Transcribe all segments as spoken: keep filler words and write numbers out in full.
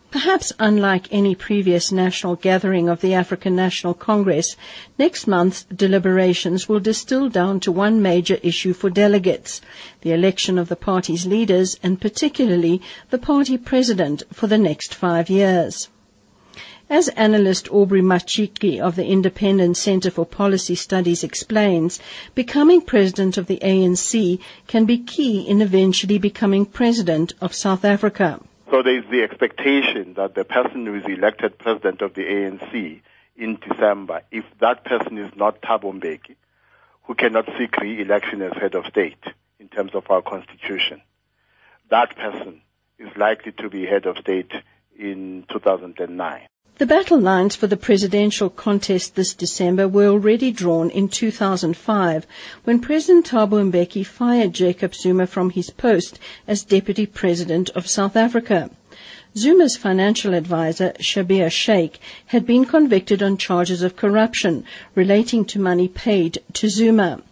Perhaps unlike any previous national gathering of the African National Congress, next month's deliberations will distill down to one major issue for delegates, the election of the party's leaders and particularly the party president for the next five years. As analyst Aubrey Machiki of the Independent Centre for Policy Studies explains, becoming president of the A N C can be key in eventually becoming president of South Africa. So there is the expectation that the person who is elected president of the A N C in December, if that person is not Thabo Mbeki, who cannot seek re-election as head of state in terms of our constitution, that person is likely to be head of state in two thousand nine. The battle lines for the presidential contest this December were already drawn in two thousand five when President Thabo Mbeki fired Jacob Zuma from his post as Deputy President of South Africa. Zuma's financial advisor, Schabir Shaik, had been convicted on charges of corruption relating to money paid to Zuma.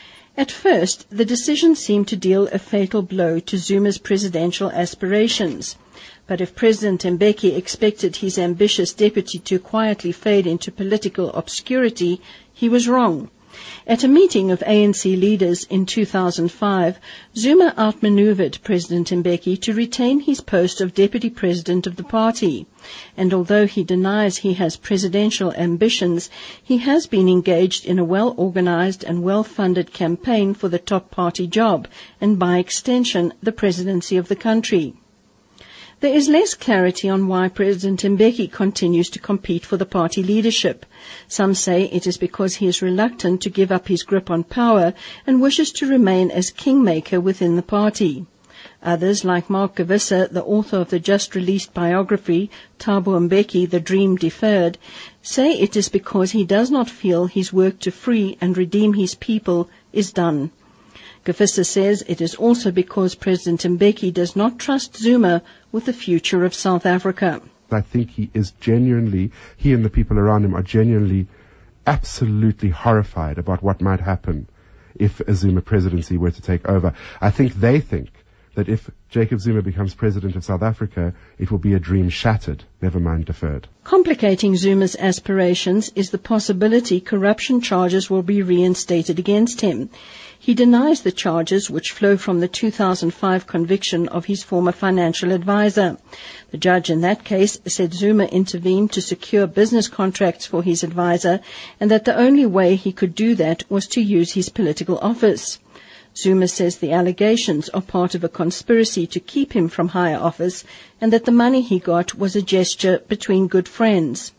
At first, the decision seemed to deal a fatal blow to Zuma's presidential aspirations. But if President Mbeki expected his ambitious deputy to quietly fade into political obscurity, he was wrong. At a meeting of A N C leaders in two thousand five, Zuma outmaneuvered President Mbeki to retain his post of deputy president of the party. And although he denies he has presidential ambitions, he has been engaged in a well-organized and well-funded campaign for the top party job, and by extension, the presidency of the country. There is less clarity on why President Mbeki continues to compete for the party leadership. Some say it is because he is reluctant to give up his grip on power and wishes to remain as kingmaker within the party. Others, like Mark Gewisse, the author of the just-released biography, Thabo Mbeki, The Dream Deferred, say it is because he does not feel his work to free and redeem his people is done. Gewisse says it is also because President Mbeki does not trust Zuma with the future of South Africa. I think he is genuinely, he and the people around him are genuinely absolutely horrified about what might happen if a Zuma presidency were to take over. I think they think that if Jacob Zuma becomes president of South Africa, it will be a dream shattered, never mind deferred. Complicating Zuma's aspirations is the possibility corruption charges will be reinstated against him. He denies the charges which flow from the two thousand five conviction of his former financial advisor. The judge in that case said Zuma intervened to secure business contracts for his advisor and that the only way he could do that was to use his political office. Zuma says the allegations are part of a conspiracy to keep him from higher office and that the money he got was a gesture between good friends.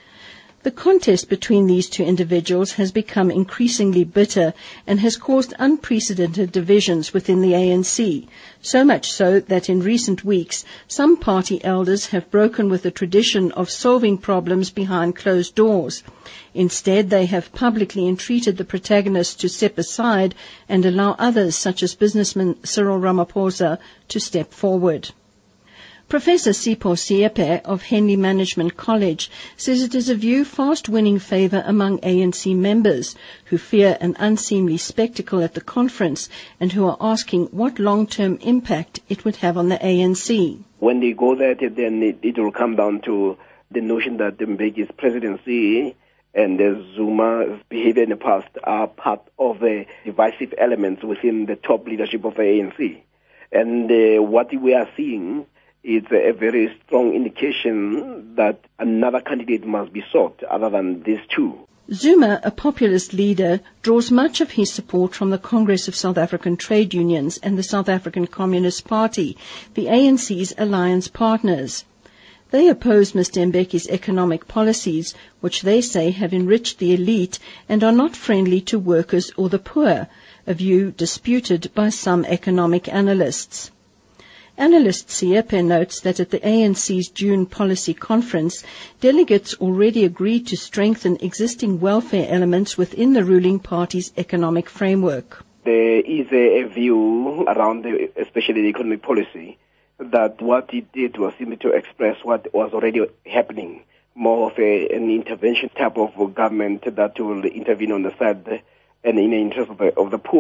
The contest between these two individuals has become increasingly bitter and has caused unprecedented divisions within the A N C, so much so that in recent weeks some party elders have broken with the tradition of solving problems behind closed doors. Instead, they have publicly entreated the protagonists to step aside and allow others, such as businessman Cyril Ramaphosa, to step forward. Professor Sipho Siepe of Henley Management College says it is a view fast winning favour among A N C members who fear an unseemly spectacle at the conference and who are asking what long-term impact it would have on the A N C. When they go there, then it, it will come down to the notion that Mbeki's presidency and uh, Zuma's behavior in the past are part of the divisive elements within the top leadership of the A N C. And uh, what we are seeing is a very strong indication that another candidate must be sought other than these two. Zuma, a populist leader, draws much of his support from the Congress of South African Trade Unions and the South African Communist Party, the A N C's alliance partners. They oppose Mister Mbeki's economic policies, which they say have enriched the elite and are not friendly to workers or the poor, a view disputed by some economic analysts. Analyst Siepe notes that at the A N C's June policy conference, delegates already agreed to strengthen existing welfare elements within the ruling party's economic framework. There is a, a view around, the, especially the economic policy, that what it did was simply to express what was already happening, more of a, an intervention type of government that will intervene on the side and in the interest of the, of the poor,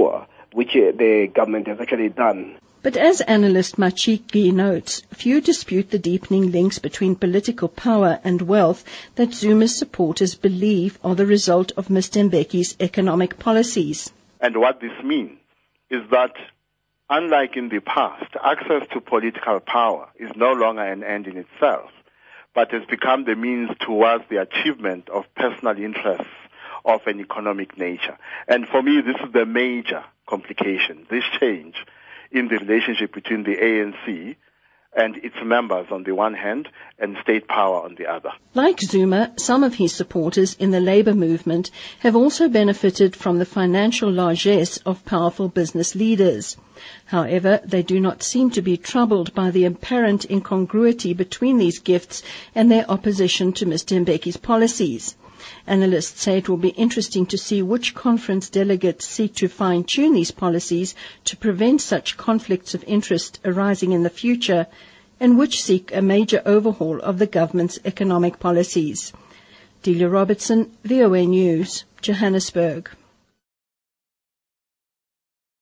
which uh, the government has actually done. But as analyst Machiki notes, few dispute the deepening links between political power and wealth that Zuma's supporters believe are the result of Mister Mbeki's economic policies. And what this means is that, unlike in the past, access to political power is no longer an end in itself, but has become the means towards the achievement of personal interests of an economic nature. And for me, this is the major complication, this change in the relationship between the A N C and its members on the one hand and state power on the other. Like Zuma, some of his supporters in the labour movement have also benefited from the financial largesse of powerful business leaders. However, they do not seem to be troubled by the apparent incongruity between these gifts and their opposition to Mister Mbeki's policies. Analysts say it will be interesting to see which conference delegates seek to fine-tune these policies to prevent such conflicts of interest arising in the future, and which seek a major overhaul of the government's economic policies. Delia Robertson, V O A News, Johannesburg.